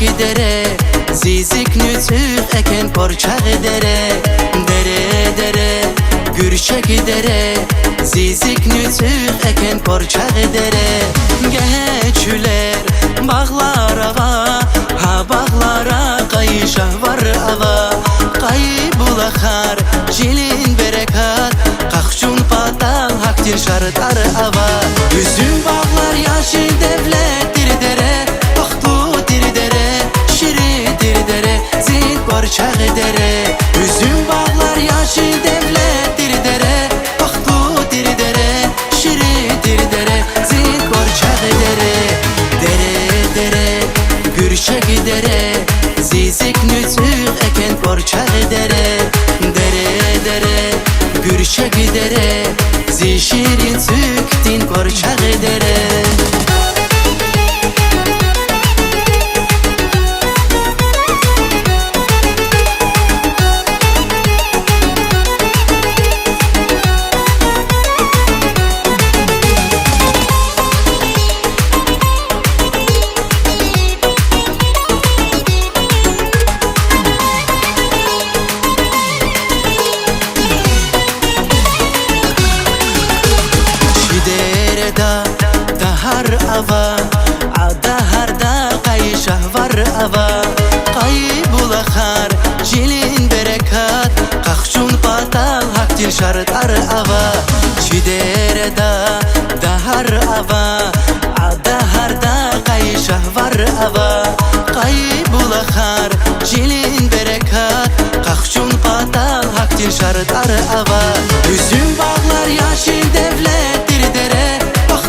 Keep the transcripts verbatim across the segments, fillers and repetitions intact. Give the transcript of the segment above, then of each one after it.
dere, zizik nütük eken porçak dere. Dere dere, gürçek dere, zizik nütük eken porçak dere. Geçüler bağlara, ha bağlara kayışa var ava. Kaybul akar, jilin berekat, kakçun patal haktin şartar ava. Üzüm bağlar yaşı devlettir dere, baktudir dere, şiridir dere, zik porçak dere. Üzüm bağlar yaşı devlettir dere, baktudir dere, şiridir dere, zik porçak dere. Dere dere, gürçek dere, zizik nütük eken porçak dere. Dere dere, gürçek dere, zişirin tüktin porçak dere. Ava, adaharda kayışah var ava. Kaybul akar, jilin berekat, kakçun patal haktin şartar ava. Çidereda dahar ava, adaharda kayışah var ava. Kaybul akar, jilin berekat, kakçun patal haktin şartar ava. Üzüm bağlar yaşı devlettir dere,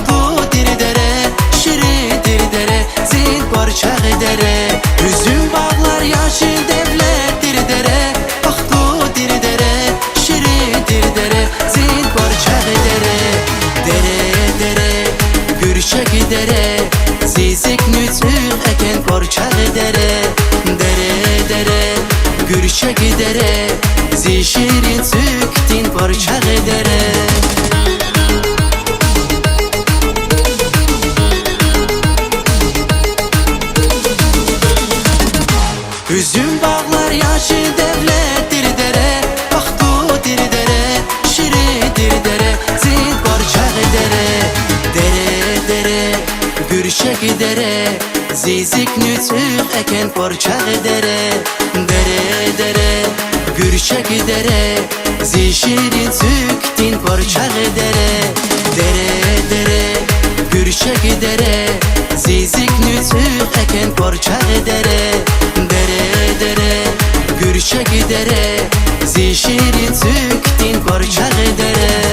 porçak dere. Üzüm bağlar yaşı devlettir dere, baktudir dere, şiridir dere, zil porçak dere. Dere dere, gürçek dere, zizik nütük eken porçak dere. Dere dere, gürçek dere, zişirin tüktin porçak dere. Üzüm bağlar yaşı devlettir dere, baktudir dere, şiridir dere, zil porçak dere. Dere dere, gürçek dere, zizik nütük eken porçak dere. Dere dere, gürçek dere, zişirin tüktin porçak dere. Dere dere, gürçek dere, zizik nütük eken porçak dere. Dere dere, gürçek dere, zişirin tüktin porçak dere.